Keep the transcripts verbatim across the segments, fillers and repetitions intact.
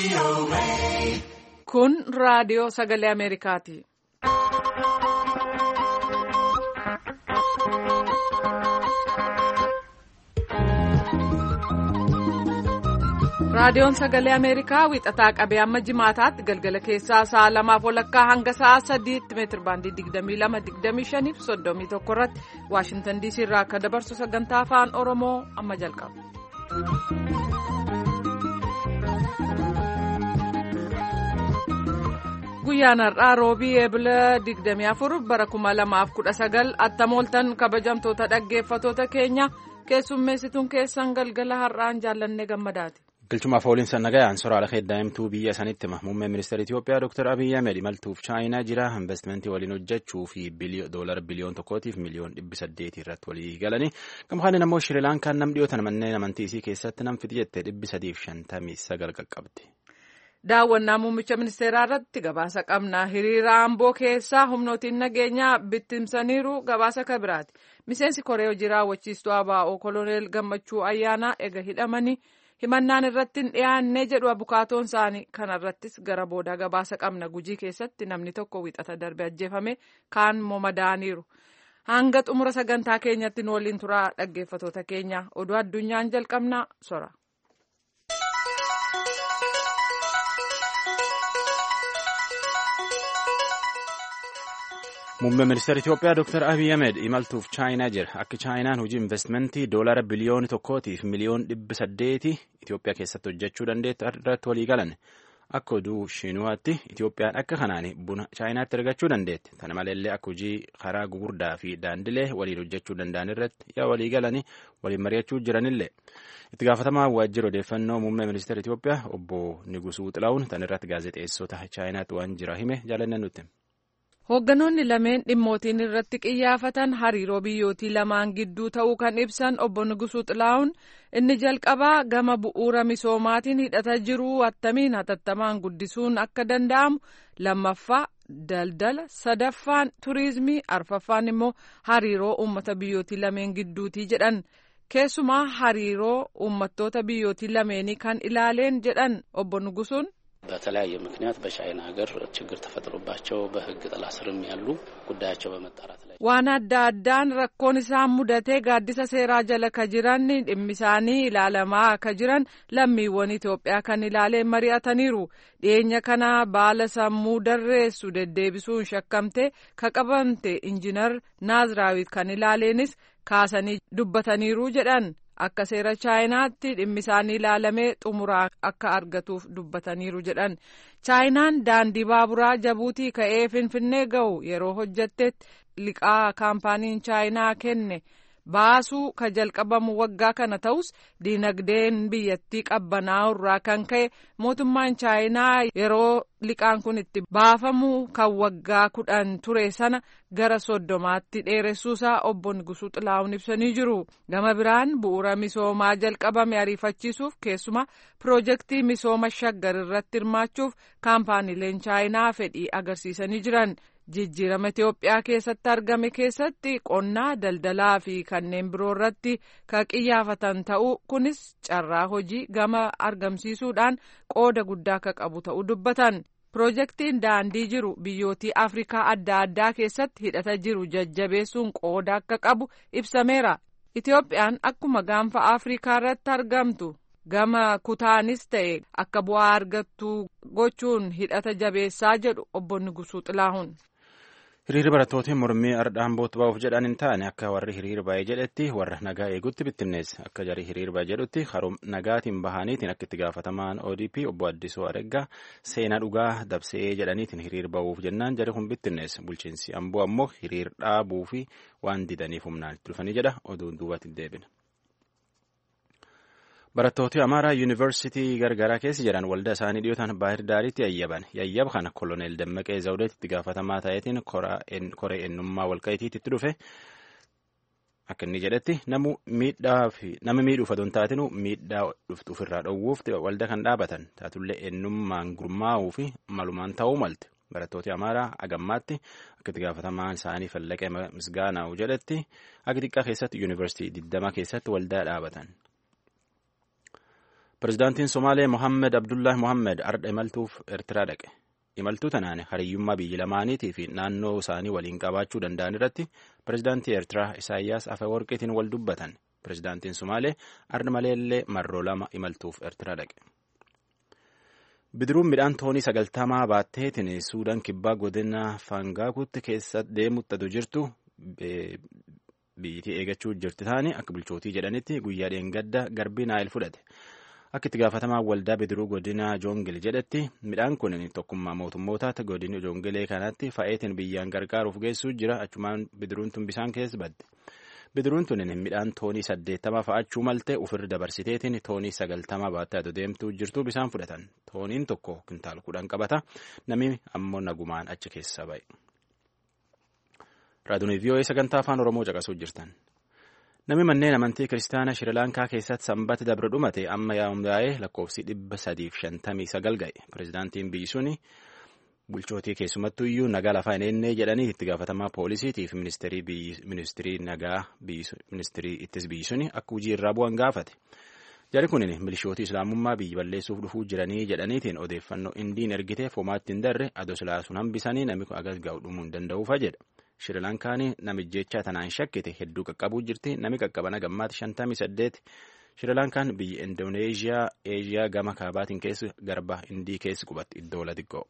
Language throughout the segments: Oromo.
Kun raadiyoo sagalee Ameerikaati. Raadiyoon sagalee Ameerikaa wixataa qabee amma jimaataatti galgala keessaa sa'a lamaaf walakkaa hanga sa'a sadiitti meetir baandii digdamii lama digdamii shaniif soddomii tokko irratti Waashintan Diisii irraa akka dabarsu sagantaa afaan Oromoo amma jalqaba. Guyyaan har'aa roobii eebila digdamii afur bara kuma lamaaf kudha sagal attamooltan kabajamtoota dhaggeeffatoota keenya keessummeessituun keessan galgala har'aan jaallannee gammadaati. Galchumaaf ooliinsa nagayaan soraala heddaa'imtuu biyya sanitti hima. Muummeen ministeera Itoophiyaa Dr. Abiy Ahmed imaltuuf Chaayinaa jira. Investimentii waliin hojjechuu fi doolara biliyoon tokkootiif miliyoon dhibbi saddeetii irratti walii galanii. Gamkaaniin ammoo Shirilaankaan nam dhiyootan manneen amantii isii keessatti nam fiti jettee dhibbi sadiif shantamii sagal qaqqabdi. Daawwannaa muummicha ministeeraa irratti gabaasa qabna. Hiriira Amboo keessaa humnootiin nageenyaa bittimsaniiru gabaasa kabiraati. Miseensi Koree hojii raawwachiistuu A B O Koloneel Gammachuu Ayyaanaa ega hidhamanii himannaan irratti hin dhiyaanne jedhu abukaatoon isaanii kanarrattis gara boodaa gabaasa qabna. Gujii keessatti namni tokko wixata darbe ajjeefame kaan madaaniiru. Hanga xumura sagantaa keenyatti nu waliin turaa dhaggeeffatoota keenya. Oduu addunyaan jalqabna sora. Muummeen ministeera Itoophiyaa Dr. Abiy Ahmed imaltuuf Chaayinaa jira. Akka Chaayinaan hojii investimentii doolara biliyoona tokkootiif miliyoon dhibbi saddeeti Itoophiyaa keessatti hojjechuu dandeettu irratti walii galan. Akka oduu Shiinuwaatti Itoophiyaan akka kanaan buna Chaayinaatti argachuu dandeetti. Kana maleellee akka hojii karaa gugurdaa fi daandilee waliin hojjechuu danda'an irratti yaa walii galanii waliin mari'achuu jiranillee. Itti gaafatamaa waajjira odeeffannoo muummee ministeera Itoophiyaa obbo Nigusuu Xilaawun tan irratti gaazexeessota Chaayinaatti waan jira hime jaalanne nutti. Hoogganoonni lameen dhimmootiin irratti qiyyaafatan hariiroo biyyootii lamaan gidduu ta'uu kan ibsan obbo Nigusuu Xilaawun inni jalqabaa gama bu'uura misoomaatiin hidhata jiru attamiin hatattamaan guddisuun akka danda'amu lammaffaa daldala sadaffaan turiizimii arfaffaan immoo hariiroo uummata biyyootii lameen gidduutii jedhan keessumaa hariiroo uummattoota biyyootii lameenii kan ilaaleen jedhan obbo Nigusuun. በተለያየ ምክንያት በቻይና ሀገር ችግር ተፈጥሮባቸው በሕግ ጥላ ስርም ያሉ ጉዳያቸው በመጣራት ላይ waan adda addaan rakkoon isaan mudatee gaaddisa seeraa jala ka jiran dhimmi isaanii ilaalamaa ka jiran lammiiwwan Itoophiyaa kan ilaaleen mari'ataniiru. Dhiyeenya kana baala sammuu darreessu deddeebisuun shakkamte ka qabamte injiinar Naaziraawit kan ilaaleenis kaasanii dubbataniiru jedhan. Akka seera Chaayinaatti dhimmi isaanii ilaalamee xumuraa akka argatuuf dubbataniiru jedhan. Chaayinaan daandii baaburaa Jabuutii ka'ee Finfinnee ga'u yeroo hojjettetti liqaa kaampaaniin Chaayinaa kenne baasuu ka jalqabamu waggaa kana ta'us diinagdeen biyyattii qabbanaa'u irraa kan ka'e mootummaan Chaayinaa yeroo liqaan kun itti baafamu kan waggaa kudhan ture sana gara soddomaatti dheeressuusaa obbo Nigusuu Xilaawun ibsanii jiru. Gama biraan bu'uura misoomaa jalqabame ariifachiisuuf keessumaa piroojeektii misooma shaggar irratti hirmaachuuf kaampaaniileen Chaayinaa fedhii agarsiisanii jiran. Jijjiirama Itoophiyaa keessatti argame keessatti qonnaa daldalaa fi kanneen biroo irratti ka qiyyaafatan ta'uu kunis carraa hojii gama argamsiisuudhaan qooda guddaa ka qabu ta'uu dubbatan. Piroojeektiin daandii jiru biyyootii Afrikaa adda addaa keessatti hidhata jiru jajjabeessuun qooda akka qabu ibsameera. Itoophiyaan akkuma gaanfa Afrikaa irratti argamtu gama kutaanis ta'e akka bu'aa argattu gochuun hidhata jabeessaa jedhu obbo Nigusuu Xilaawun. Hiriirri barattootiin mormii ardhaan bootti ba'uuf jedhan hin taane akka warri hiriira ba'ee jedhetti warra nagaa eegutti bittinneessa. Akka jarri hiriira ba'ee jedhutti haroom nagaatiin bahaniitiin akka itti gaafatamaan O D P obbo Addisuu Areggaa seenaa dhugaa dabsee jedhaniitiin hiriira ba'uuf jennaan jarri kun bittinneessa. Bulchiinsi Amboo ammoo hiriira dhaabuu fi waan didaniif humnaan itti dhufanii jedha oduun duubatti deebina. Barattooti Amaaraa Yuunivarsiitii gargaraa keessa jiran waldaa isaanii dhiyootaan Baahir Daariitti yayyaban. Yayyaba kana Koloneel Dammaqee Zawudeetti itti gaafatamaa ta'eetiin koree eenyummaa walqa'iitiitti itti dhufe. Akka inni jedhetti nama miidhuuf aduun taatinu miidhaa dhuftu ofirraa dhowwuuf waldaa kan dhaabatan. Taatullee eenyummaan gurmaa'uu fi malumaan ta'uu malte. Barattooti Amaaraa agammaatti akka itti gaafatamaan isaanii Fallaqee Misgaanaa'u jedhetti akka xiqqaa keessatti Yuunivarsiitii digdama keessatti waldaa dhaabatan. Pirezidaantiin Somaalee Mohammed Abdullahi Mohammed ardha imaltuuf Eertiraa dhaqe. Imaltuu tanaan hariyyummaa biyyi lamaaniitii fi naannoo isaanii waliin qabaachuu danda'an irratti pirezidaantii Eertiraa Isaayyaas Afeworqiitiin wal dubbatan. Pirezidaantiin Somaalee ardha maleellee marroo lama imaltuuf Eertiraa dhaqe. Bidiruun midhaan toonii sagaltamaa baatteetiin Suudaan kibbaa godina Faangaakuutti keessa deemuttatu jirtu biyyittii eegachuu jirti taane akka bulchootii jedhanitti guyyaa dheengadda garbii Naayil fudhate. Akka itti gaafatamaa waldaa bidiruu godina Joongil jedhetti midhaan kun tokkummaa mootummootaatti godina Joongilee kanatti fa'eetiin biyyaan gargaaruuf geessuu jira. Achumaan bidiruun tun bisaan keessa badde. Bidiruun tun midhaan toonii saddeettama fa'achuu malte ofirra dabarsiteetiin toonii sagaltama baattee deemtuu jirtu bisaan fudhatan. Tooniin tokko kintaal kudhan qabata. Namni ammoo nagumaan achi keessa ba'e. Raadiyoon V O A sagantaa afaan Oromoo caqasuu jirtan. Namni manneen amantii kiristaanaa Shirilaankaa keessatti sanbata dabre dhumate amma yaa'ee lakkoofsi dhibba sadiif shantamii sagal ga'e. Pirezidaantiin biyyi suni bulchootii keessumattuu iyyuu nagaa lafaa hin eennee jedhanii itti gaafatamaa poolisiitiif ministirii nagaa ministirii ittis biyyi suni akka hojii irraa bu'an gaafate. Jarri kunin milishootii islaamummaa biyyi balleessuuf dhufuu jiranii jedhaniitiin odeeffannoo indiin ergiteef homaatti hin darre adoo silaasuun hambisanii namni agas ga'u dhumuu hin danda'uufa jedha. Shirilankaan namijjechaa tanaan shakkite hedduu qaqqabuu jirti. Nami qaqqabana gammaatti shantamii saddeet. Shirilankaan biyya Indooneeziyaa Eeziyaa gama kaabaatiin keessa garba Indii keessa qubatti iddoo la xiqqoo.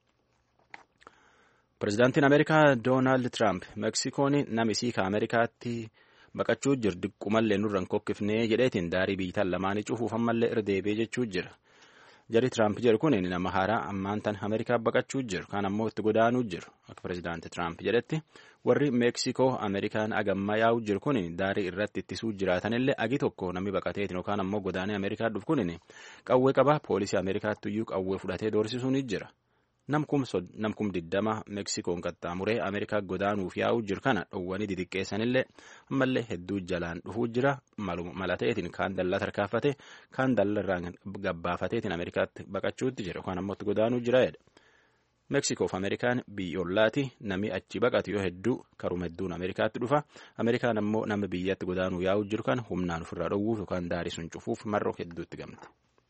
Pirezidaantiin Ameerikaa Doonaald Tiraamp Meksikoon namisii ka Ameerikaatti baqachuu jiru diqqumallee nurraan kokkifnee jedheetiin daarii biyyattii lamaanii cufuuf ammallee irra deebi'ee jechuu jira. Jarri Tiraamp jedhu kun nama haaraa ammaan tan Ameerikaa baqachuu jiru. Kaan ammoo itti godaanuu jiru. Akka pirezidaantii Tiraamp jedhetti warri Meeksikoo Ameerikaan agamma yaa'uu jiru kun daarii irratti ittisuu jiraatanillee agi tokko namni baqateetiin yookaan ammoo godaanee Ameerikaa dhufu kun qawwee qaba. Poolisii Ameerikaatti iyyuu qawwee fudhatee doorsisuun jira. Namkum diddama Meksikoon qaxxaamuree Ameerikaa godaanuuf yaa'uu jiru kana dhowwanii didiqqeessanillee ammallee hedduu jalaan dhufuu jira. Malateetiin kaan dallaa tarkaanfate kaan dallarraan gabbaafateetiin Ameerikaatti baqachuutti jira yookaan ammoo itti godaanuu jira jedha. Meksikoof Ameerikaan biyyoolaati namni achi baqatu yoo hedduu karuma hedduun Ameerikaatti dhufa. Ameerikaan ammoo nama biyyatti godaanuu yaa'uu jiru kana humnaan ofirraa dhowwuuf yookaan daarii sun cufuuf marroo hedduutti gamte.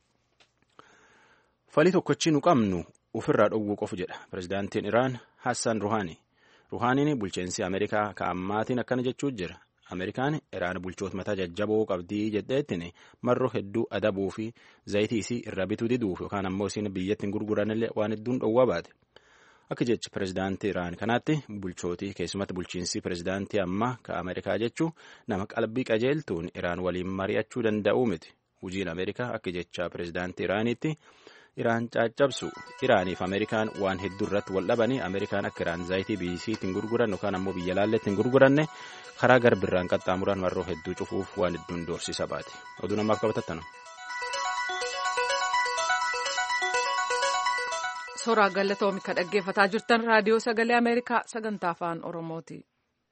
Falii tokkochi nu qabnu ofirraa dhowwuu qofu jedha pirezidaantiin Iraan Hassan Ruhaanii. Ruhaaniin bulcheensi Ameerikaa ka'ammaatiin akkana jechuu jira. Ameerikaan Iraan bulchoota mataa jajjaboo qabdii jedheettiin marroo hedduu adabuu fi zayitii isii irra bituu diduuf yookaan ammoo isiin biyyatti hin gurguranillee waan hedduun dhowwaa baate. Akka jecha pirezidaantii Iraan kanaatti bulchootii keessumatti bulchiinsi pirezidaantii ammaa ka Ameerikaa jechuu nama qalbii qajeeltuun Iraan waliin mari'achuu danda'uu miti. Hojiin Ameerikaa akka jecha pirezidaantii Iraaniitti Iraan caccabsu. Iraaniif Ameerikaan waan hedduu irratti wal dhabanii Ameerikaan akka Iraan zayitii biyyisiitti hin gurguran yookaan ammoo biyya laalleetti hin gurguranne karaa garbirraan qaxxaamuran marroo hedduu cufuuf waan hedduun doorsisa baate. Oduu namaaf qabatattanu. Soraa Galatoomii ka dhaggeeffataa jirtan raadiyoo sagalee Ameerikaa sagantaa afaan Oromooti.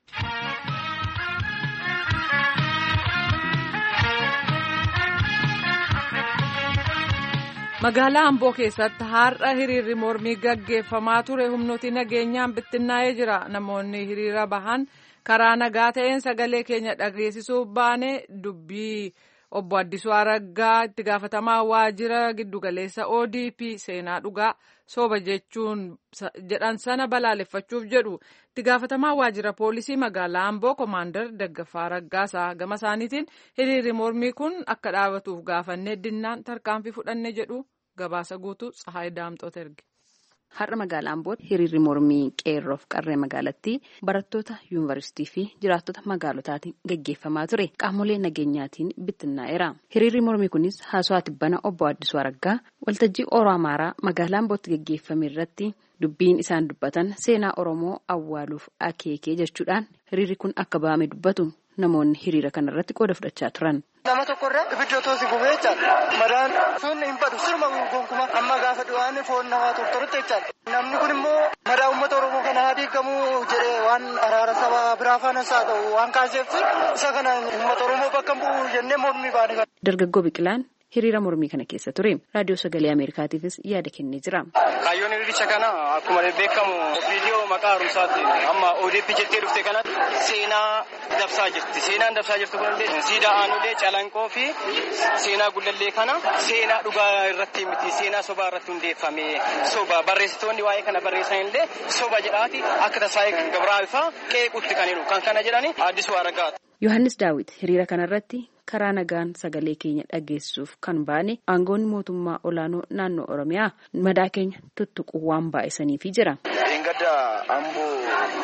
Magaalaa Amboo keessatti har'a hiriirri mormii gaggeeffamaa ture humnooti nageenyaan bittinnaa'ee jira. Namoonni hiriira bahan karaa nagaa ta'een sagalee keenya dhageessisuuf baane dubbii obbo Addisuu Araggaa itti gaafatamaa waajjira giddugaleessa O D P seenaa dhugaa sooba jechuun jedhan sana balaaleffachuuf jedhu. Itti gaafatamaa waajjira poolisii magaalaa Amboo Koomaandar Daggafaa Raggaasaa gama isaaniitiin hiriirri mormii kun akka dhaabatuuf gaafannee dinnaan tarkaanfii fudhanne jedhu gabaasa guutuu Tsahaay Daamxoot erge. Har'a magaalaa Ambootti hiriirri mormii qeerroof qarree magaalattii barattoota yuunivarsiitii fi jiraattota magaalotaatiin gaggeeffamaa ture qaamolee nageenyaatiin bittinnaa'eera. Hiriirri mormii kunis haasawaa tibbana obbo Addisuu Araggaa waltajjii Oromoo Amaaraa magaalaa Ambootti gaggeeffame irratti dubbiin isaan dubbatan seenaa Oromoo awwaaluuf akeekee jechuudhaan hiriirri kun akka ba'ame dubbatu namoonni hiriira kanarratti qooda fudhachaa turan. Nama tokkorraa ibidda otoo si gubee jechaadha. Madaan sun hin badu sirma gonkumaa amma gaafa du'aan foon namaa tortorutti jechaadha. Namni kun immoo madaa uummata Oromoo kana haa diigamuu jedhee waan araara saba biraa faanas haa ta'u waan kaaseef isa kana uummata Oromoo bakka bu'u jennee mormii baane. Dargaggoo Biqilaan hiriira mormii kana keessa ture. Raadiyoo Sagalee Ameerikaatiifis yaada kennee jira. Kaayyoon hiriiricha kana akkuma beekamu viidiyoo maqaa haaromsaatti amma O D P jettee dhufte kanatti seenaa dabsaa jirti. Seenaan dabsaa jirtu kunillee siidaa aanulee calanqoo fi seenaa gullallee kana seenaa dhugaa irratti miti seenaa sobaa irratti hundeeffame soba barreessitoonni waa'ee kana barreessan illee soba jedhaati akka tasaayee gabraafaa qeequtti kan hiru kan kana jedhani Addisuu Aragaati. Yohaannis Daawit hiriira kanarratti karaa nagaan sagalee keenya dhageessuuf kan baane aangoonni mootummaa olaanoo naannoo Oromiyaa madaa keenya tuttuquu waan baay'isaniifi jira. Gadda Amboo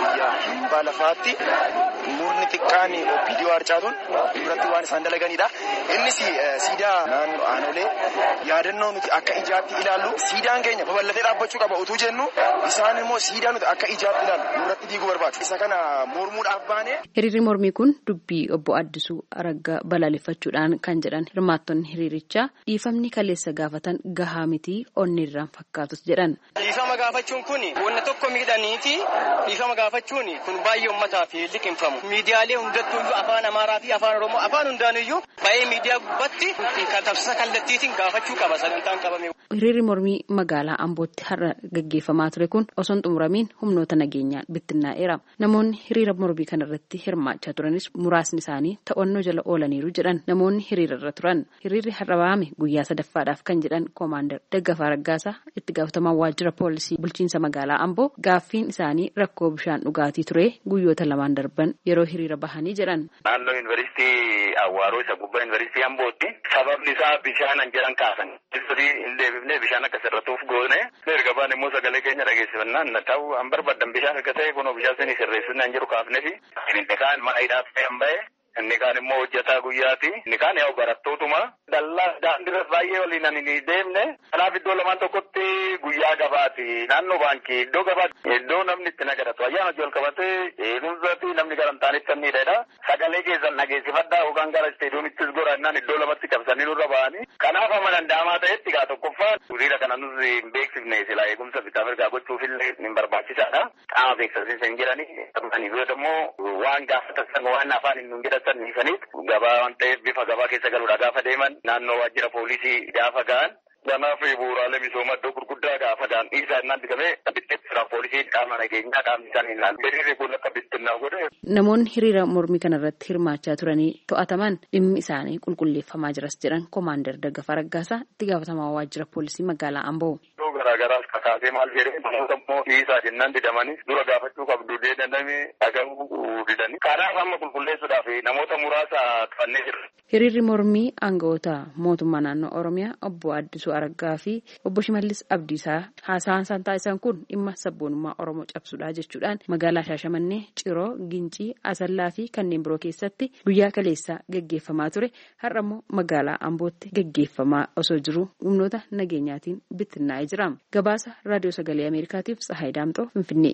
biyya lafaatti murni xiqqaan Opiidiyoo Harcaatuun duratti waan isaan dalaganidha. Innis siidaa naannoo aanolee yaadannoo nuti akka ijaatti ilaallu siidaan keenya babal'atee dhaabbachuu qaba utuu jennu isaan immoo siidaa nuti akka ijaatti ilaallu nurratti diiguu barbaadu. Isa kana mormuudhaaf baane. Hiriirri mormii kun dubbii obbo Addisuu Araggaa balaaleffachuudhaan kan jedhan hirmaattonni hiriirichaa dhiifamni kaleessa gaafatan gahaa miti onni irraan fakkaatus jedhan. Dhiifama gaafachuun kun wanna tokko miidhaniiti. Dhiifama gaafachuun kun baay'ee uummataaf liqinfamu. Miidiyaalee hundattuu afaan Amaaraa fi afaan Oromoo afaan hundaanuyyuu baay'ee miidiyaa gubbatti kan tamsaasa kallattiitiin gaafachuu qaba sagantaan qabame. Hiriirri mormii magaalaa Ambootti har'a gaggeeffamaa ture kun osoo hin xumuramiin humnoota nageenyaan bittinnaa'eera. Namoonni hiriira mormii kanarratti hirmaachaa turanis muraasni isaanii to'annoo jala oolaniiru jedhan namoonni hiriirarra turan. Hiriirri har'a ba'ame guyyaa sadaffaadhaaf kan jedhan Koomaandar Daggafaa Raggaasaa itti gaafatamaa waajjira poolisii bulchiinsa magaalaa Amboo gaaffiin isaanii rakkoo bishaan dhugaatii ture guyyoota lamaan darban yeroo hiriira bahanii jedhan. Naannoo yuunivarsiitii Awwaaroo isa gubbaa yuunivarsiitii Ambootti sababni isaa bishaan an jedhan kaasan. Hin deebifnee bishaan akka sirratuuf goone erga baan immoo sagalee keenya dhageessifannaan na ta'u an barbaadan bishaan erga ta'e kunoo bishaan sanii sirreessuun jiru kaafne fi inni kaan mana hidhaaf ta'e hin ba'e. Inni kaan immoo hojjetaa guyyaati. Inni kaan yaa'u barattootuma. Dallaa daandiirra baay'ee waliin ani ni deemne. Kanaaf iddoo lamaan tokkotti guyyaa gabaati. Naannoo baankii iddoo gabaati. Iddoo namni itti nagadatu. Ayyaana hojii ol qabatee eegumsaati namni garantaan itti miidhedha. Sagalee keessan dhageessifadhaa yookaan gara isteediyoomittis goraannaan iddoo lamatti qabsanii nurra ba'anii. Kanaaf amma danda'amaa ta'etti gaa tokkoffaan hiriira kana nus hin beeksifne silaa eegumsa bitaa mirgaa gochuufillee hin barbaachisaadha. Qaama beeksisiisa hin jiranii. Kanaaf immoo waan gaafatan waan afaan hin jedhatan. Niifaniif gabaa waan ta'eef bifa gabaa keessa galuudha gaafa deeman naannoo waajjira poolisii gaafa ga'an kanaaf bu'uuraalee misoomaa iddoo gurguddaa gaafa ga'an dhiisaa innaan digamee bitteessira poolisii qaama nageenyaa qaamni isaanii ilaalu hiriirri kun akka bittinnaa godhe. Namoonni hiriira mormii kanarratti hirmaachaa turanii to'ataman dhimmi isaanii qulqulleeffamaa jiras jedhan Koomaandar Daggafaa Raggaasaa itti gaafatamaa waajjira poolisii magaalaa Amboo. Garaagaraas kakaasee maal jedhee namoota immoo dhiisaa jennaan didamanii dura gaafachuu qabdu deedandamee dhaga'uu didanii kanaaf amma qulqulleessuudhaaf namoota muraasa qabannee jirra. Hiriirri mormii aangawoota mootummaa naannoo Oromiyaa obbo Addisuu Araggaa fi obbo Shimallis Abdiisaa haasawaan isaan taasisan kun dhimma sabboonummaa Oromoo cabsuudhaa jechuudhaan magaalaa Shaashamannee, Ciroo, Gincii, Asallaa fi kanneen biroo keessatti guyyaa kaleessaa gaggeeffamaa ture. Har'a immoo magaalaa Ambootti gaggeeffamaa osoo jiru humnoota nageenyaatiin bittinnaa'ee jira. Gabaasa Raadiyoo Sagalee Ameerikaatiif Tsahaay Daamxoo Finfinnee.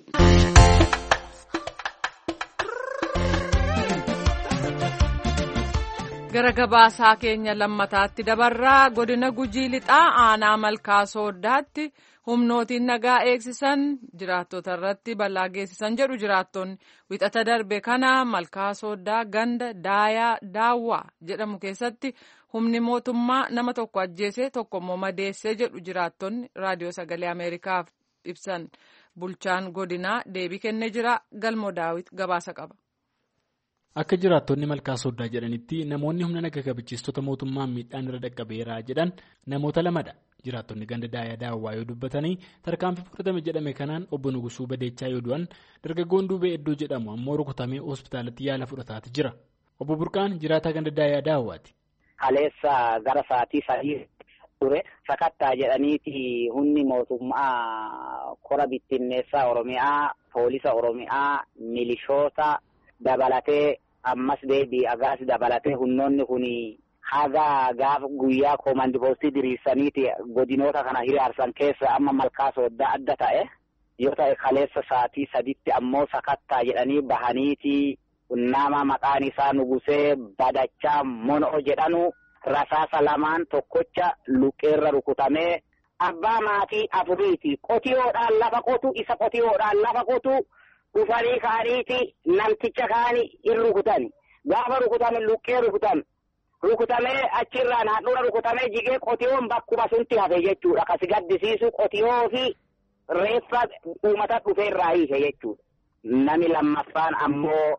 Gara gabaasaa keenya lammataatti dabarraa godina Gujii Lixaa aanaa Malkaa Sooddaatti humnootiin nagaa eegsisan jiraattota irratti balaa geessisan jedhu jiraattonni wixata darbe kana Malkaa Sooddaa ganda Daayaa Daawwaa jedhamu keessatti humni mootummaa nama tokko ajjeesee tokko immoo madeessee jedhu jiraattonni raadiyoo sagalee Ameerikaaf ibsan. Bulchaan godinaa deebii kennee jira. Galmoo Daawit gabaasa qaba. Akka jiraattonni Malkaa Sooddaa jedhanitti namoonni humna naga kabachiistota mootummaan miidhaan irra dhaqqabeeraa jedhan namoota lamadha. Jiraattonni ganda Daayaa Daawwaa yoo dubbatanii tarkaanfii fudhatame jedhame kanaan obbo Nugusuu Badeechaa yoo du'an dargaggoon Duubee Eddoo jedhamu ammoo rukutamee hospitaalatti yaala fudhataati jira. Obbo Burqaan jiraataa ganda Daayaa Daawwaati. Kaleessa gara sa'aatii sadii ture sakattaa jedhaniiti humni mootummaa kora bittinneessaa Oromiyaa, poolisa Oromiyaa, milishoota dabalatee ammas deebii agaas dabalatee humnoonni kun haga gaafa guyyaa koomandi poostii diriirsaniiti godinoota kana hiriirsan keessa amma Malkaa Sooddaa adda ta'e yoo ta'e kaleessa sa'aatii saditti ammoo sakattaa jedhanii bahaniiti nama maqaan isaa Nugusee Badachaa Monoo jedhanu rasaasa lamaan tokkocha luqqeerra rukutamee abbaa maatii afuriiti qotiyoodhaan lafa qotu isa qotiyoodhaan lafa qotu dhufanii kaaniiti namticha kaanii in rukutani gaafa rukutame luqqee rukutame rukutamee achirraan handhuura rukutamee jigee qotiyoon bakkuma sunti hafe jechuudha. Kasi gaddisiisu qotiyoo fi reeffa uummata dhufeerraa hiise jechuudha. Nami lammaffaan ammoo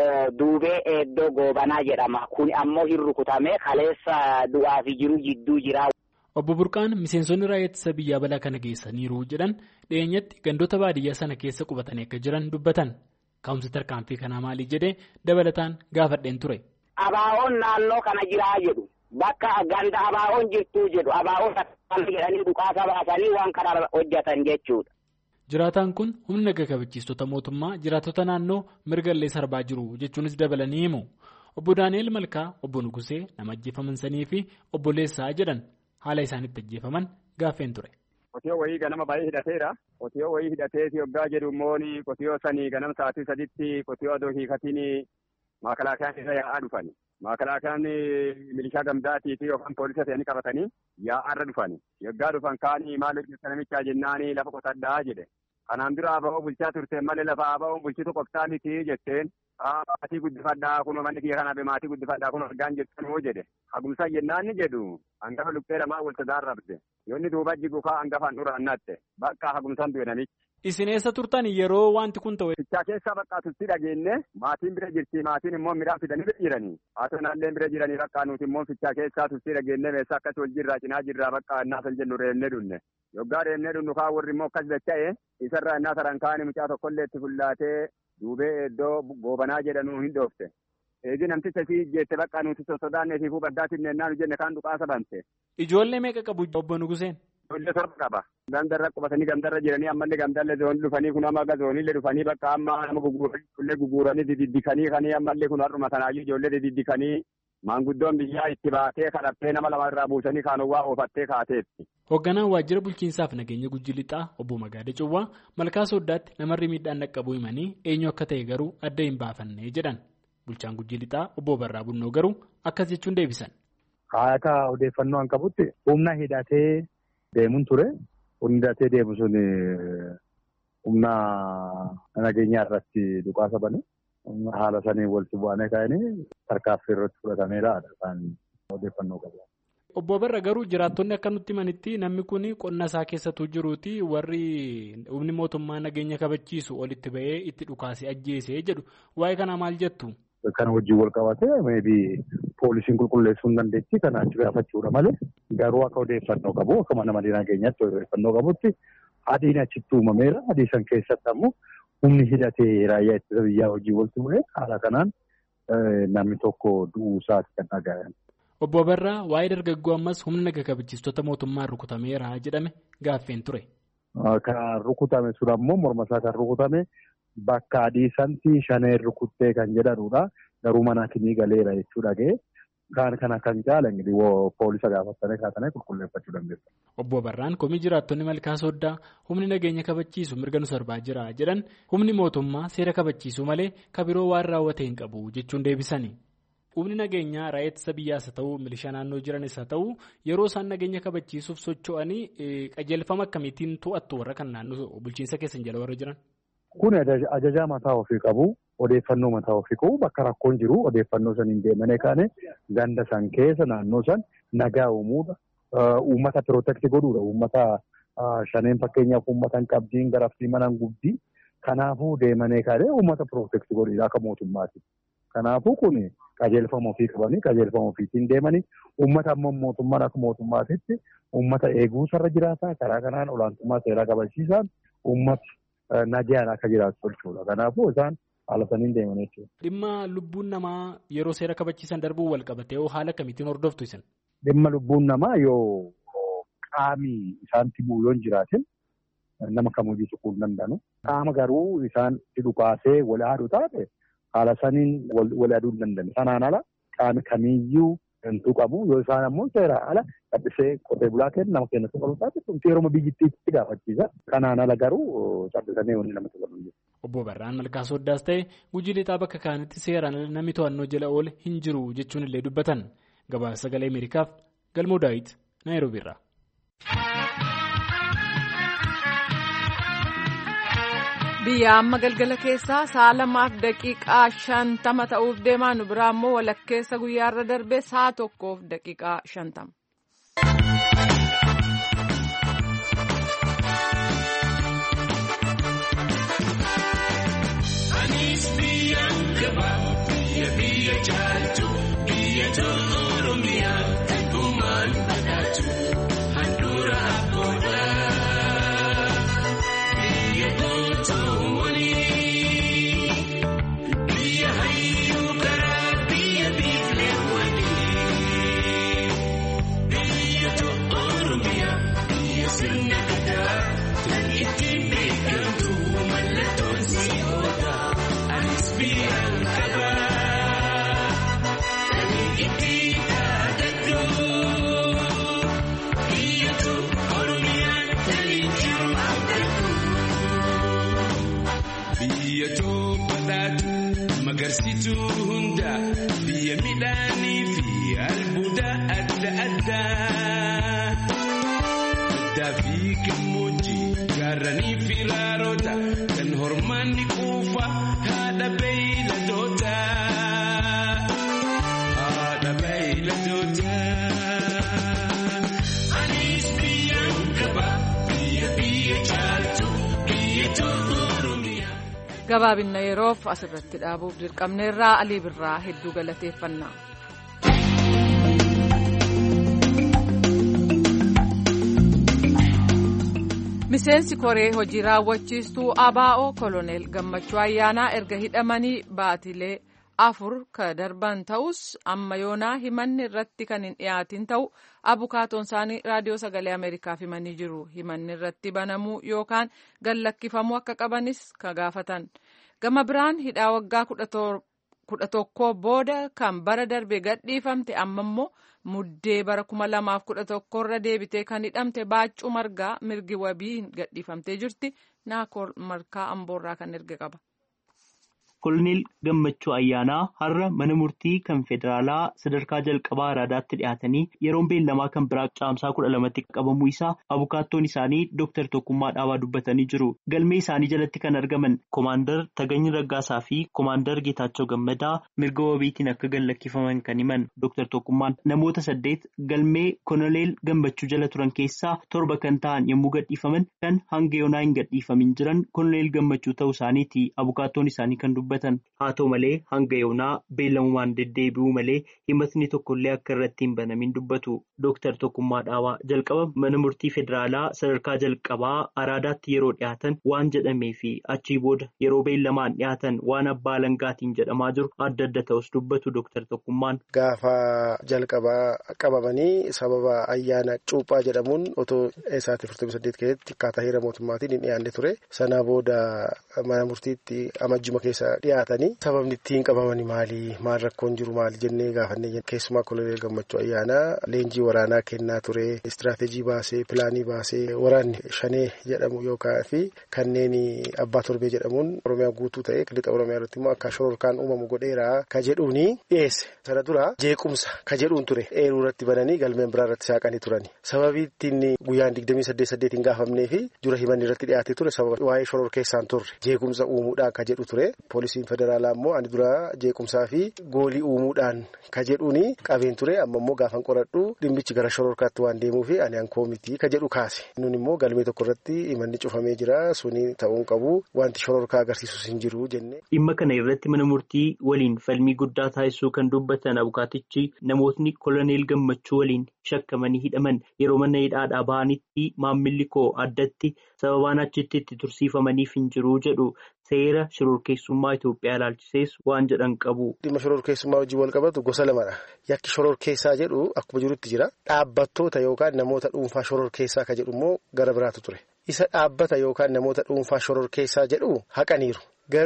duubee eeddoo goobanaa jedhama. Kun ammoo hin rukutamee kaleessa du'aa fi jiru jidduu jira. Obbo Burqaan miseensonni raayyaa ittisa biyyaa balaa kana geessaniiru jedhan dhiyeenyatti gandoota baadiyyaa sana keessa qubatanii akka jiran dubbatan. Ka'umsi tarkaanfii kanaa maali jedhee dabalataan gaafadheen ture. Abaa'oon naannoo kana jiraa jedhu bakka ganda abaa'oon jirtuu jedhu abaa'oon akkana jedhanii dhukaasa baasanii waan kana hojjetan jechuudha. Jiraataan kun humna naga kabachiistota mootummaa jiraattota naannoo mirgallee sarbaa jiru jechuunis dabalanii himu. Obbo Daani'eel Malkaa, Obbo Nugusee nama ajjeefaman sanii fi Obbo Leessaa jedhan haala isaanitti ajjeefaman gaaffeen ture. Qotiyoo wayii ganama baay'ee hidhateera. Qotiyoo wayii hidhatee yoggaa jedhu immoo qotiyoo sanii ganama sa'aatii sadiitti qotiyoo adoo hiikatiin maakalaakiyaan isa yaa'aa dhufani. Maakalaakiyaan milishaa gamdaatii fi yookaan poolisa ta'anii qabatanii yaa'aarra dhufani. Yoggaa dhufan kaanii maal hojjeta namichaa jennaanii lafa qotadhaa jedhe. Kanaan dura abaa'oo bulchaa turteen malee lafa abaa'oon bulchitu qoftaa miti jetteen. Maatii guddifadhaa kun manni kiyya kanaaf maatii guddifadhaa kun argaan jettanuu jedhe. Hagumsaa jennaan ni jedhu hangafa lubbee lamaa wal tajaarrabde. Yoonni duuba jigu kaa hangafaan dura annatte bakka hagumsaan du'e namichi. Isin eessa turtan yeroo wanti kun ta'e? Fichaa keessaa bakka tutti dhageenye maatiin bira jirti maatiin immoo midhaan fidanii bira jiranii. Haatoo naallee bira jiranii bakka nuti immoo fichaa keessaa tutti dhageenye meeshaa akkas wal jirraa cinaa jirraa bakka annaa san jennu reennee dunne. Yoggaa reennee dunnu kaa warri immoo akkas dacha'e isarraa innaa saran kaanii mucaa tokkollee itti fullaatee duubee iddoo goobanaa jedhanuu hin dhoofte. Eegi namticha si jette bakka nuti sosodaannee fi fuubaddaatiin nennaan jenne kaan dhukaasa bante. Ijoollee meeqa qabu Obbo Nuguseen? Ijoollee torba qaba. Gandarra qubatanii gandarra jiranii ammallee gandarra zoonii dhufanii kun amma zooniillee dhufanii bakka amma nama guguranii guguranii dididdikanii kanii ammallee kun har'uma sanaayyuu ijoollee dididdikanii maanguddoon biyyaa itti baatee kadhattee nama lama irraa buusanii kaanowwaa oofattee kaateetti. Hoogganaan waajjira bulchiinsaaf nageenya Gujii Lixaa Obbo Magaada Cuwwaa Malkaa Sooddaatti namarri miidhaan dhaqqabuu himanii eenyu akka ta'e garuu adda hin baafanne jedhan. Bulchaan Gujii Lixaa Obbo Barraa Bunnoo garuu akkas jechuun deebisan. Haata odeeffannoo an qabutti humna hidhatee deemuun ture. Humni hidhatee deemu sun humna nageenyaa irratti dhukaasa bane. Haala sanii walitti bu'anii ka'anii tarkaaffii irratti fudhatameera kan odeeffannoo qabu. Obbo Barra garuu jiraattonni akka nutti himanitti namni kun qonna isaa keessattuu jiruuti warri humni mootummaa nageenya kabachiisu olitti ba'ee itti dhukaasee ajjeesee jedhu waa'ee kanaa maal jettu? Kana wajjin wal qabatee meebii poolisiin qulqulleessuu hin dandeetti kana achi gaafachuudha malee garuu akka odeeffannoo qabu akka mana malee nageenyaatti odeeffannoo qabutti adiin achitti uumameera adii san keessatti ammoo humni hidhatee raayyaa ittisa biyyaa hojii walitti bu'ee haala kanaan namni tokko du'uu isaati kan dhagaa'an. Obbo Barraa waa'ee dargaggoo ammas humna naga kabachiistota mootummaan rukutameera jedhame gaaffeen ture. Kan rukutame sun ammoo morma isaa kan rukutame bakka adii santi shaneen rukuttee kan jedhanudha. Garuu manaatiin ni galeera jechuudha ga'e. Kan kana kan caalan poolisa gaafatanii kaatanii qulqulleeffachuu dandeessu. Obbo Barraan komii jiraattonni Malkaa Sooddaa humni nageenya kabachiisu mirga nu sarbaa jira jedhan humni mootummaa seera kabachiisu malee kabiroo waan raawwate hin qabu jechuun deebisani. Humni nageenyaa raayyaa ittisa biyyaas haa ta'u milishaa naannoo jiranis haa ta'u yeroo isaan nageenya kabachiisuuf socho'anii qajeelfama akkamiitiin to'attu warra kan naannoo bulchiinsa keessan jala warra jiran? Kun ajajaa mataa ofii qabu. Odeeffannoo mataa ofii qabu bakka rakkoon jiru odeeffannoo san hin deemane kaane ganda san keessa naannoo san nagaa uumuudha. Uummata pirootekti godhuudha. Uummata shaneen fakkeenyaaf uummata hin qabdiin garaftii mana gubdii. Kanaafuu deemane kaane uummata pirootekti godhuudha akka mootummaati. Kanaafuu kun qajeelfama ofii qabanii qajeelfama ofiitiin deemanii uummata ammoo mootummaan akka mootummaatitti uummata eeguusarra jiraata. Karaa kanaan olaantummaa seeraa kabachiisaan uummata nagaan akka jiraatu tolchuudha. Kanaafuu isaan haala saniin deeman jechuudha. Dhimma lubbuun namaa yeroo seera kabachiisan darbuu wal qabatee haala kamiitiin hordoftu isin? Dhimma lubbuun namaa yoo qaamii isaanitti bu'u yoo hin jiraatin nama kamuyyuu tuquu hin danda'anu. Qaama garuu isaan dhukaasee wal haadhu taate haala saniin wal haadhuu hin danda'an. Sanaan ala qaami kamiyyuu hantu qabu yoo isaan ammoo seera ala cabsee qotee bulaa kennu nama kennatu qabu taate kun yeroo biyyittiitti gaafachiisa. Kanaan ala garuu cabsanii wanni namatti qabu. Obbo Barraan Malkaa Sooddaas ta'e Gujii Lixaa bakka kaanitti seeraan namni to'annoo jala oole hin jiru jechuun illee dubbatan. Gabaasa Sagalee Ameerikaaf Galmoo Daawit Naayiroobiirraa. biyya amma galgala keessaa sa'a lamaaf daqiiqaa shantama ta'uuf deemaa nu biraa immoo walakkeessa guyyaarra darbee sa'a tokkoof daqiiqaa shantama. Anis biyyaan gabaa biyya biyya jaaltu biyya tolu oromiyaa kan dhumaan badhaatu handhuura akkooda. Magarsituu hunda biyya midhaanii fi albuuda adda addaa addaa fi gammoojjii gaarranii fi raaroota kan hormaanni quufa haadha beeyladoota haadha beeyladoota. Anis biyyaan gabaa biyya biyya jaaltu biyya tolu. Gabaabinna yeroof asirratti dhaabuuf dirqamneerraa Alii Birraa hedduu galateeffannaa. Miseensi koree hojii raawwachiistuu A B O koloneel Gammachuu Ayyaanaa erga hidhamanii baatilee afur ka darban ta'us amma yoonaa himanni irratti kan hin dhiyaatin ta'u abukaatoon isaanii raadiyoo sagalee Ameerikaaf himanii jiru. Himanni irratti banamuu yookaan gallakkifamuu akka qabanis ka gaafatan. Gama biraan hidhaa waggaa kudha tokkoo booda kan bara darbe gadhiifamte amma immoo muddee bara kuma lamaaf kudha tokkorra deebitee kan hidhamte Baaccuu Margaa mirgi wabiin gadhiifamtee jirti. Naakoor Markaa Amboorraa kan erge qaba. Koloneel Gammachuu Ayyaanaa har'a mana murtii kan federaalaa sadarkaa jalqabaa araadaatti dhiyaatanii yeroon beellamaa kan biraa caamsaa kudha lamatti qabamuu isaa abukaattoon isaanii Dooktar Tokkummaa Dhaabaa dubbatanii jiru. Galmee isaanii jalatti kan argaman Koomaandar Tagany Raggaasaa fi Koomaandar Geetaachoo Gammadaa mirga wabiitiin akka gallakkifaman kan himan Dooktar Tokkummaan namoota saddeet galmee Koloneel Gammachuu jala turan keessaa torba kan ta'an yommuu gadhiifaman kan hanga yoonaa hin gadhiifamin jiran Koloneel Gammachuu ta'uu isaaniiti abukaattoon isaanii kan haa ta'u malee hanga yoonaa beellamumaan deddeebi'uu malee himatni tokkollee akka irratti hin banamin dubbatu. Dooktar Tokkummaa Dhaabaa jalqaba mana murtii federaalaa sadarkaa jalqabaa araadaatti yeroo dhiyaatan waan jedhamee fi achii booda yeroo beellamaan dhiyaatan waan abbaa alangaatiin jedhamaa jiru adda adda ta'us dubbatu Dooktar Tokkummaan. Gaafa jalqabaa qabamanii sababa ayyaana cuuphaa jedhamuun otoo eessaatti afurtamii saddeet keessatti akkaataa heera mootummaatiin hin dhiyaanne ture. Sana booda mana murtiitti amajjuma keessa dhiyaatanii sababni ittiin qabamanii maali maal rakkoon jiru maali jennee gaafannee keessumaa koloneel Gammachuu Ayyaanaa leenjii waraanaa kennaa ture istiraateejii baasee pilaanii baasee waraanni shanee jedhamu yookaan fi kanneen abbaa torbee jedhamuun oromiyaa guutuu ta'e lixa oromiyaa irratti immoo akka shororkaan uumamu godheeraa ka jedhuuni dhiyeesse sana dura jeequmsa ka jedhuun ture eeruu irratti bananii galmeen biraa irratti saaqanii turani sababii ittiin guyyaan digdamii saddeet saddeetiin gaafamnee fi dura himanni irratti dhiyaatee ture sababa waa'ee shoror keessaan turre jeequmsa uumuudhaan ka jedhu ture. Poolisiin federaalaa immoo ani dura jeequmsaa fi goolii uumuudhaan ka jedhuuni qabeen ture amma immoo gaafan qoradhu dhimmichi gara shororkaatti waan deemuu fi ani ankoo miti ka jedhu kaase. Nun immoo galmee tokko irratti himanni cufamee jira suni ta'uun qabu wanti shororkaa agarsiisus hin jiru jenne. Dhimma kana irratti mana murtii waliin falmii guddaa taasisuu kan dubbatan abukaatichi namootni koloneel Gammachuu waliin shakkamanii hidhaman yeroo mana hidhaadhaa bahanitti maammilli koo addatti sababaan achitti itti tursiifamaniif hin jiru jedhu. Seera shororkeessummaa Itoophiyaa ilaalchisees waan jedhan qabu. Dhimma shororkeessummaa wajjin wal qabatu gosa lamadha. Yakki shororkeessaa jedhu akkuma jirutti jira. Dhaabbattoota yookaan namoota dhuunfaa shororkeessaa ka jedhu immoo gara biraatu ture. Isa dhaabbata yookaan namoota dhuunfaa shororkeessaa jedhu haqaniiru. Garuu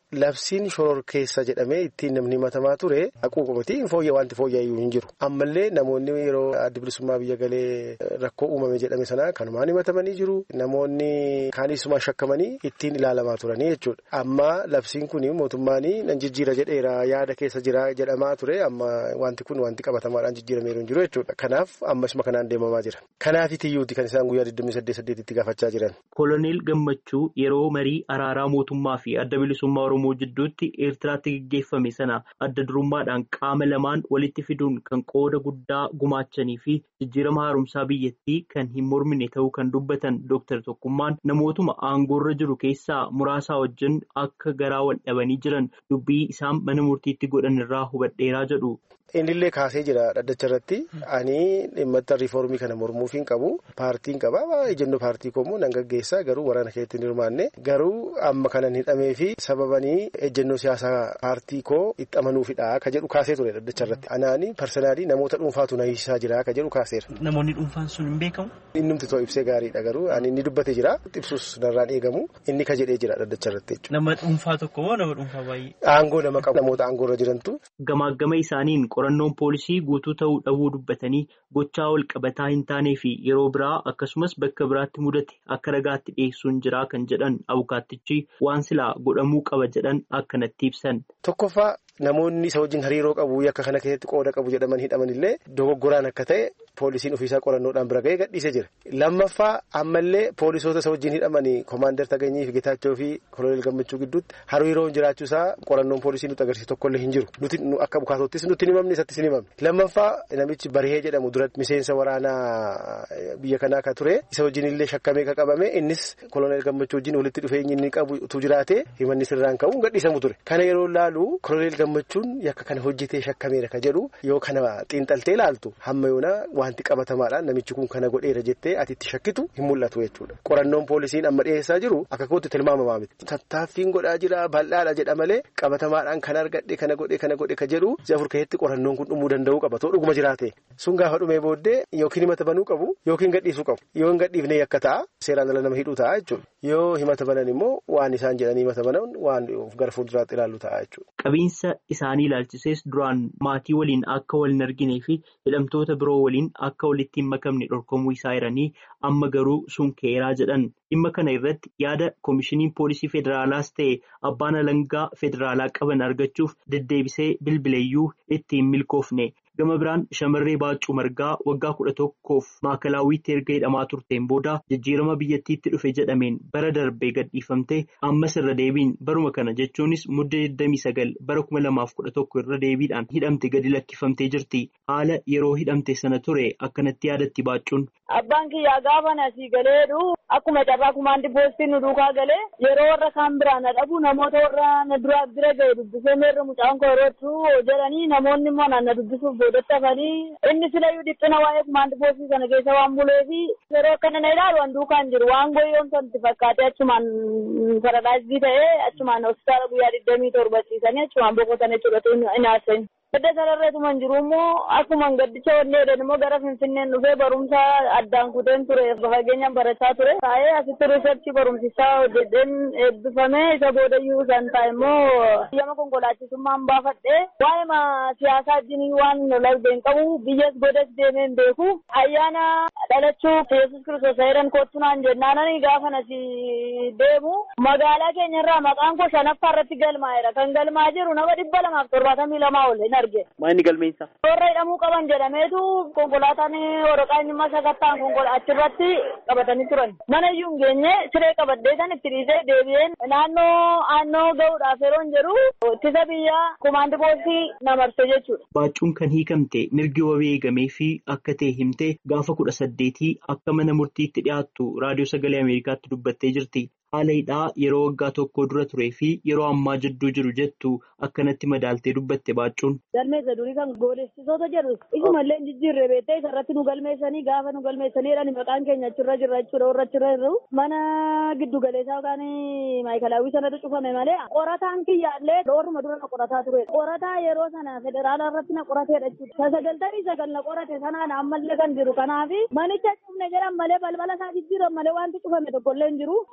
labsiin shoror keessa jedhamee ittiin namni himatamaa ture haquuqumati fooyya wanti fooyyaayyuu hin jiru. Ammallee namoonni yeroo adda bilisummaa biyya galee rakkoo uumame jedhame sana kanumaan himatamanii jiru. Namoonni kaanisuma shakkamanii ittiin ilaalamaa turanii jechuudha. Amma labsiin kun mootummaan nan jijjiira jedheera yaada keessa jira jedhamaa ture. Amma wanti kun wanti qabatamaadhaan jijjiirameeru hin jiru jechuudha. Kanaaf ammasuma kanaan deemamaa jira. Kanaaf iyyuuti kan isaan guyyaa digdamii saddeet saddeetitti gaafachaa jiran. Koloneel Gammachuu yeroo marii araaraa mootummaa fi adda bilisummaa Oromoo jidduutti Eertiraatti gaggeeffame sana adda durummaadhaan qaama lamaan walitti fiduun kan qooda guddaa gumaachanii fi jijjiirama haaromsaa biyyattii kan hin mormine ta'uu kan dubbatan Dooktar Tokkummaan namootuma aangoorra jiru keessaa muraasaa wajjin akka garaa wal dhabanii jiran dubbii isaan mana murtiitti godhan irraa hubadheeraa jedhu. Innillee kaasee jira dhaddacha irratti ani dhimma riifoormii kana mormuuf hin qabu paartiin qaba ejennoo paartii koommoo nan gaggeessaa garuu waraana keessatti hin hirmaanne garuu amma kanan hidhamee fi sababanii ejennoo siyaasaa paartii koo itti amanuufidha ka jedhu kaasee ture dhaddacha irratti anaani parsanaalii namoota dhuunfaatu na hiisisaa jira ka jedhu kaaseera. Namoonni dhuunfaan sun hin beekamu? Innumti too ibsee gaariidha garuu ani inni dubbate jira ibsus narraan eegamu inni ka jedhee jira dhaddacha irratti jechuudha. Nama dhuunfaa tokko moo nama dhuunfaa baay'ee? Aangoo nama qabu namoota aangoorra jirantu. Gamaagama isaaniin qorannoon poolisii guutuu ta'uu dhabuu dubbatanii gochaa wal qabataa hin taanee fi yeroo biraa akkasumas bakka biraatti mudate akka ragaatti dhiyeessuun jiraa kan jedhan abukaattichi waan silaa godhamuu qaba jedhan akkanatti ibsan. Tokkoffaa namoonni isa wajjin hariiroo qabu yakka kana keessatti qooda qabu jedhaman hidhamanillee dogoggoraan akka ta'e poolisiin ofiisaa qorannoodhaan bira ga'ee gadhiisee jira. Lammaffaa ammallee poolisoota isa wajjin hidhamanii Komaander Taganyii fi Getaachoo fi Koloneel Gammachuu gidduutti hariiroon jiraachuusaa qorannoon poolisii nutti agarsiisu tokkollee hin jiru. Nuti akka abukaatottis nutti hin himamne isattis hin himamne. Lammaffaa namichi Barihee jedhamu duratti miseensa waraanaa biyya kanaa ka ture isa wajjin illee shakkamee ka qabame innis Koloneel Gammachuu wajjin walitti dhufeenyi inni qabu tu jiraate himanni sirraan ka'uun gadhiisamu ture. Kana yeroo laalu Koloneel Gammachuun yakka kana hojjetee shakkameera ka jedhu yoo kana xiinxaltee laaltu hamma yoona wanti qabatamaadhaan namichi kun kana godheera jettee ati itti shakkitu hin mul'atu jechuudha. Qorannoon poolisiin amma dhiyeessaa jiru akka kootti tilmaamamaa miti. Tattaaffiin godhaa jira bal'aadha jedha malee qabatamaadhaan kan argadhe kana godhe kana godhe ka jedhu jafur keessatti qorannoon kun dhumuu danda'uu qaba too dhuguma jiraate. Sun gaafa dhumee booddee yookiin himata banuu qabu yookiin gadhiisuu qabu. Yoo hin gadhiifne yakka ta'a seeraan ala nama hidhuu ta'a jechuudha. Yoo himata banan immoo waan isaan jedhanii himata banan waan gara fuulduraatti ilaallu ta'a jechuudha. Qabiinsa isaanii ilaalchisees duraan maatii waliin akka wal hin arginee fi hidhamtoota biroo waliin akka walitti hin makamne dhorkamuu isaa jiranii amma garuu sun keeraa jedhan. Dhimma kana irratti yaada koomishiniin poolisii federaalaas ta'e abbaan alangaa federaalaa qaban argachuuf deddeebisee bilbileeyyuu ittiin milkoofne. Gama biraan shamarree Baaccuu Margaa waggaa kudha tokkoof maakalaawwiitti erga hidhamaa turteen booda jijjiirama biyyattiitti dhufe jedhameen bara darbee gadhiifamtee ammas irra deebiin baruma kana jechuunis muddee digdamii sagal bara kuma lamaaf kudha tokko irra deebiidhaan hidhamte gadi lakkifamtee jirti. Haala yeroo hidhamte sana ture akkanatti yaadatti Baaccuun. Abbaan kiyyaa gaafa asii galeedhu akkuma carraa kumaandi poostiin nu duukaa galee yeroo warra kaan biraa na dhabu namoota warra na duraa bira ga'e dubbisee meerra mucaan koorootu jedhanii namoonni immoo na dubbisuuf boodatti inni silayyuu dhiphina waa'ee kumaandi poostii sana keessa waan buleefi yeroo akkana na ilaalu waan duukaan jiru waan goyyoon santi fakkaatee achumaan paradaasii ta'ee achumaan hospitaala guyyaa digdamii torba ciisanii achumaan boqotan jechuudha inni haasa'in. Gadda sararreetuma hin jiru immoo akkuma gaddicha wanni jedhan immoo gara Finfinneen dhufee barumsa addaan kuteen ture fageenyaan barachaa ture. Taa'ee asitti riisarchii barumsisaa hojjeteen eebbifamee isa boodayyuu isaan taa'e immoo biyya konkolaachisummaan baafadhee waa'ee siyaasaa wajjin waan lalbeen qabu biyyas godas deemee hin beeku. Ayyaana dhalachuu Yesuus Kiristoos heeran kottunaan jennaananii gaafa nasi deemu magaalaa keenyarraa maqaan koo shanaffaa irratti galmaa'eera. Kan galmaa jiru nama dhibba lamaaf torbaatamii lamaa ol. Maayini galmeensa? Warra hidhamuu qaban jedhameetu konkolaataan waraqaa inni masa kattaan achirratti qabatanii turan. Mana iyyuu hin geenye siree qabadhee san itti dhiisee deebi'een naannoo aannoo gahuudhaaf yeroo hin jedhu ittisa biyyaa kumaandi poostii na marse jechuudha. Baaccuun kan hiikamte mirgi wabii eegamee fi akka ta'e himtee gaafa kudha saddeetii akka mana murtiitti dhiyaattu raadiyoo sagalee Ameerikaatti dubbattee jirti. Haala hidhaa yeroo waggaa tokko dura turee fi yeroo ammaa jidduu jiru jettu akkanatti madaaltee dubbatte Baaccuun. Galmeessa durii kan goodessisoota jedhu isumallee jijjiirree beektee isarratti nu galmeessanii gaafa nu galmeessaniidhaan maqaan keenya achirra jirra jechuudha warra achirra jirru mana giddu galeessaa yookaan maayikalaawwii sanatu cufame malee qorataan kiyyaallee dhooruma dura na qorataa ture. Qorataa yeroo sana federaalaa irratti na qorateedha jechuudha. Sagaltamii sagal na qorate sanaan ammallee kan jiru kanaafi manicha cufne jedhan malee balbala isaa jijjiiran malee wanti cufame tokkollee hin jiru kanaafi.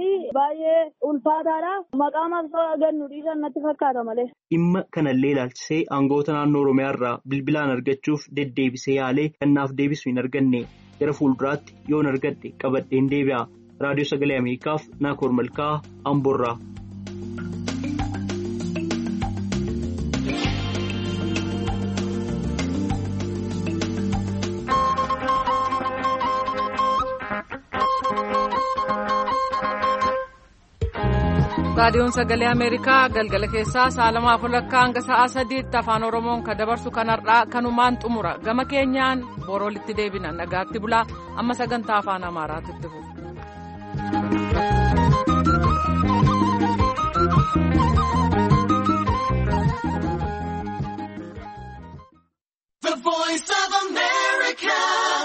baay'ee ulfaataadha. Maqaa maqsoo gannu dhiisan natti fakkaata malee. Dhimma kanallee ilaalchisee aangawoota naannoo Oromiyaa irraa bilbilaan argachuuf deddeebisee yaalee kannaaf deebisu hin arganne gara fuulduraatti yoon argadhe qabadheen deebi'a. Raadiyoo Sagalee Ameerikaaf Naakoor Malkaa Amboorraa. raadiyoon sagalee ameerikaa galgala keessaa sa'a lamaaf walakkaa hanga sa'a sadiitti afaan oromoon kan dabarsu kanarraa kanumaan xumura gama keenyaan boroolitti deebina nagaatti bulaa amma sagantaa afaan amaaraatti itti fufu. The voice of America.